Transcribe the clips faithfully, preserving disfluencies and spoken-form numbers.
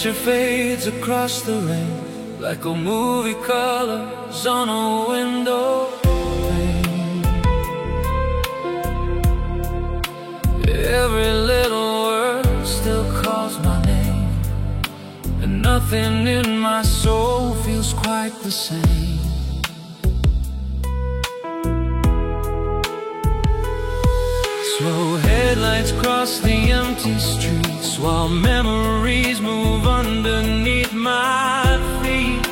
picture fades across the rain, like a movie colors on a window pane. Every little word still calls my name, and nothing in my soul feels quite the same. Slow headlights cross the empty streets, while memories move underneath my feet.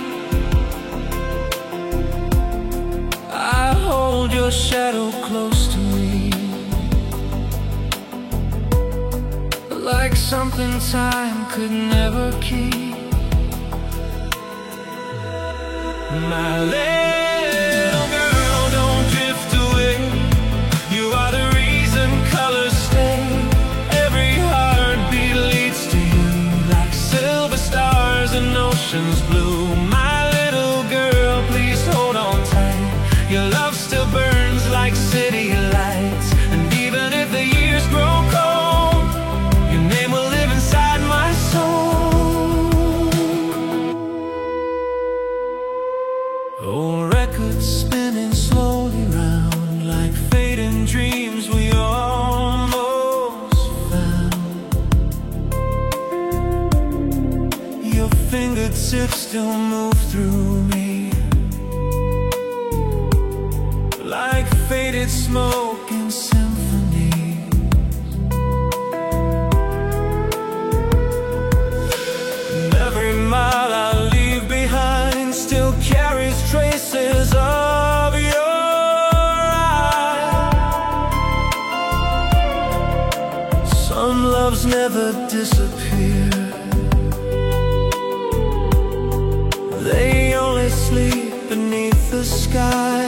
I hold your shadow close to me, like something time could never keep. My little girl, don't drift away. You are the reason colors stay. Every heartbeat leads to you, like silver stars and oceans blue. My little girl, please hold on tight. Your love still burns like city lights, and even if the years grow cold, your name will live inside my soul. Old records spinning slowly round, like fading dreams we almost found. Your fingertips still move through me, like faded smoke in symphonies. And every mile I leave behind still carries traces of your eyes. Some loves never disappear, they only sleep beneath the sky.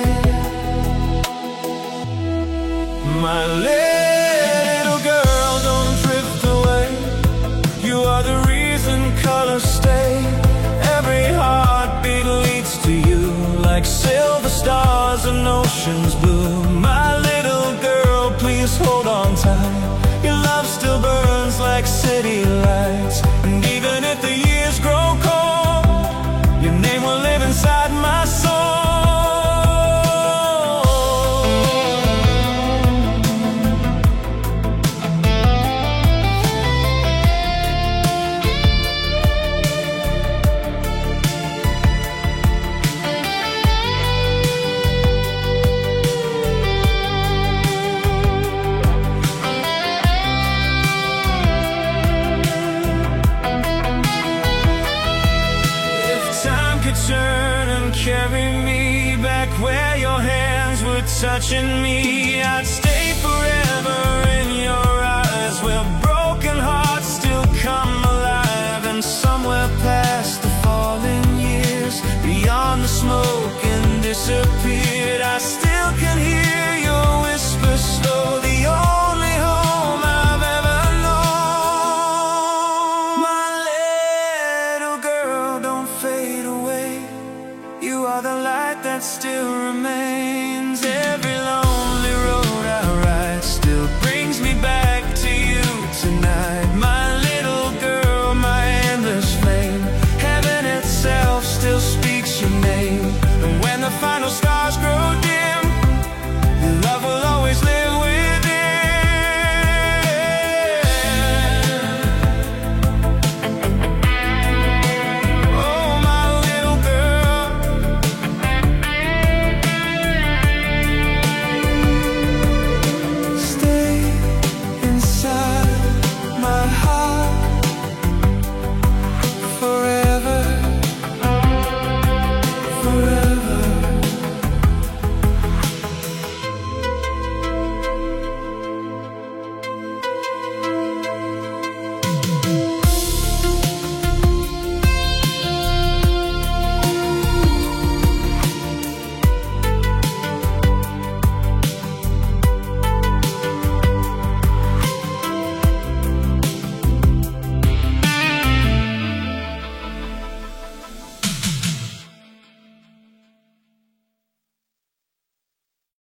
My little girl, don't drift away. You are the reason colors stay. Every heartbeat leads to you, like silver stars and oceans blue. My little girl, please hold on tight. Your love still burns like city lights, and even if the years grow cold, your name will live inside my soul. Turn and carry me back where your hands were touching me. I'd stay forever in your eyes, where broken hearts still come alive. And somewhere past the fallen years, beyond the smoke and disappeared, I still can hear your whisper slow, the only home I've ever known. My little girl, don't fade away. You are the light that still remains.